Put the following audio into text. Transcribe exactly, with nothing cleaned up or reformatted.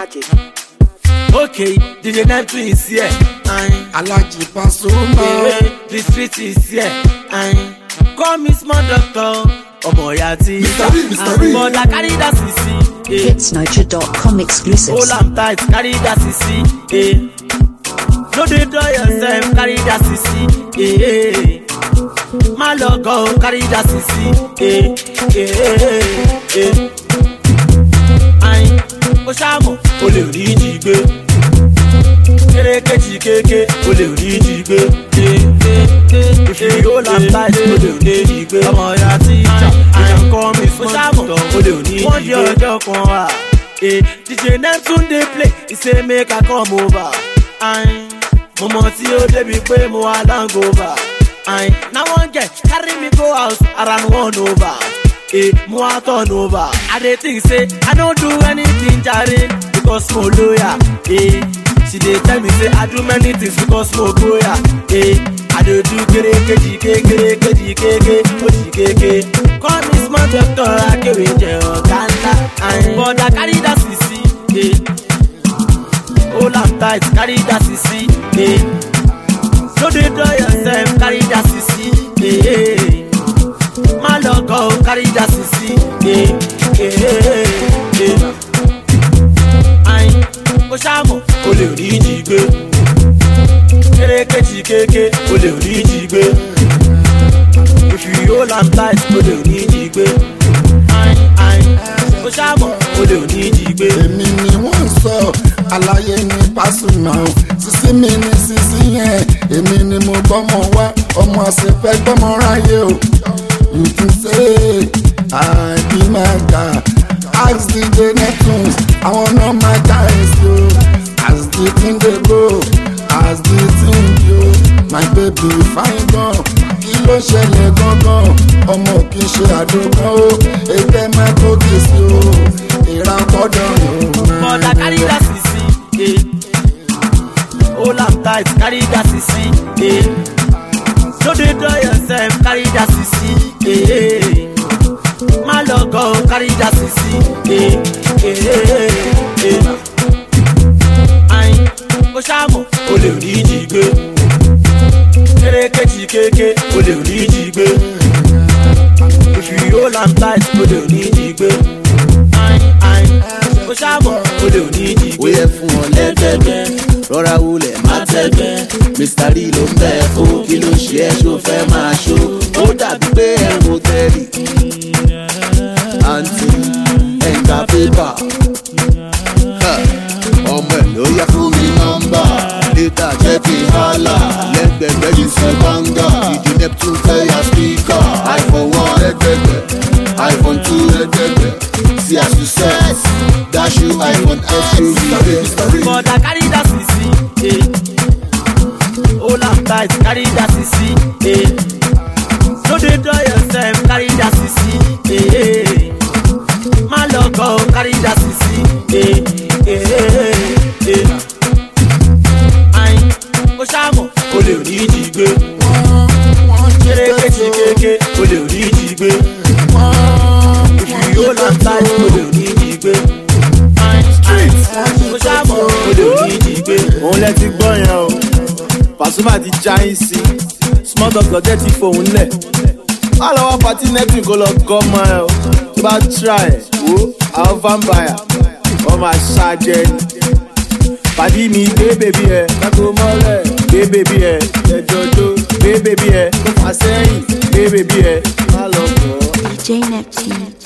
Magic. Okay, D J Neptune is here. Alaji Pasuma. The street is here. Call me small doctor. Omo yati. Mister B, Mister B. But I carry that C C. hits niger dot com exclusives. Hold am tight, carry that C C. No dey do yourself, carry that C C. My logo, carry that C C. Ayin, o ṣamo, o lè rí jigbe. Kérékéjì kéké, o lè rí jigbe. If you hold am tight, o lè rí jigbe. Ọmọ ya ti jà, àyàn kọ́ mi small dog, o lè rí jigbe. Wọ́n di ọjọ́ kan wá. D J Neptune dey play, he say make I come over. Ayin, mo mọ̀ tí ó débi pé mo wá long over. Ayin, na one get carry me go house around one over. Eh, mo a turn over. I dey think say I don't do anything jarring because mo loyal. Eh, she dey tell me say I do many things because mo goya. Eh, I dey do kere keji ke kere keji keke oji keke. Call me small doctor akewe je oganda. But I carry that C C. Eh, hold am tight, carry that C C. Eh, no dey do yourself, carry that C C. Eh. My logo, carry that C C. Eh, eh, eh. Ayin, o ṣamo, o lè rí jigbe. Kérékéjì kéké, o lè rí jigbe. If you hold am tight, o lè rí jigbe. Ayin, ayin, o ṣamo, o lè rí jigbe. Èmi ni wọ́n sọ, àlàyé ní Pasuma. Sísí mi ní sísí yẹn, èmi ni mo gbọ́mọ wá. Ọmọ àṣefẹ́ gbọ́mọ ráyé o. You can say, I be my guy. Ask D J Neptune, I want know my guys, yo. As the thing they go, as the thing yo. My baby fine girl, kí ló ṣẹlẹ̀ gangan? Ọmọ kì í ṣe àdógán o. Ẹgbẹ́ máa tó kìí sí o. Ìràpọ̀dọ̀ yóò máa. Mọ̀dà carry that C C. Hold am tight, carry that C C. No dey do yourself, carry that C C. Eh, my logo, carry that C C. Eh, eh, eh. Ayin, o ṣamo, o lè rí jigbe. Kérékéjì kéké, o lè rí jigbe. If you hold am tight, o lè rí jigbe. Ayin, ayin, o ṣamo, o lè rí jigbe. Ó yẹ fún ọ lẹ́gbẹ̀gbẹ̀, rọra wulẹ̀ má tẹ́gbẹ̀. Mister D ló ń bẹ̀ fún kí ló ṣe é ṣó fẹ́ máa ṣó. Ó dàbí pé ẹ̀rù tẹ́lì. Àǹtí ẹ̀ka pépà. Ọmọ ẹ̀ ló yẹ fún mi nọ́mbà. Létà jẹ́ kí n hálà. Lẹ́gbẹ̀gbẹ̀ yìí fẹ́ báńgà. D J Neptune fẹ́ ya spíkà. iPhone one ẹgbẹ̀gbẹ̀. iPhone two ẹgbẹ̀gbẹ̀. See as you sex. Dash you iPhone X you be. But I carry that C C. Eh. Hold am tight, carry that C C. Eh. No dey do yourself, carry that C C. Eh. My logo, carry that C C. Eh. Eh. Eh. Ayin, o ṣamo, o lè rí jigbe. Kérékéjì kéké, o lè rí jigbe. If you hold am tight, o lè rí jigbe. Ayin, o ṣamo, o lè rí jigbe. Òun lẹ ti gbọ́ yẹn o. Pasuma ti já yín sí, small doctor jẹ́ ti fòun lẹ̀. Má lọ wá pàtí Neptune kó lọ gọ́ mọ́ ẹ o. Tó bá try ẹ̀ wo àwọn vampire, wọ́n máa ṣáájẹ́ ni. Pàdí mi gbé bèbí ẹ̀, kákó mọ́lẹ̀, gbé bèbí ẹ̀, ẹ̀jọ̀jọ̀, gbé bèbí ẹ̀, kó fà sẹ́yìn, gbé bèbí ẹ̀, má lọ bọ̀. D J Neptune.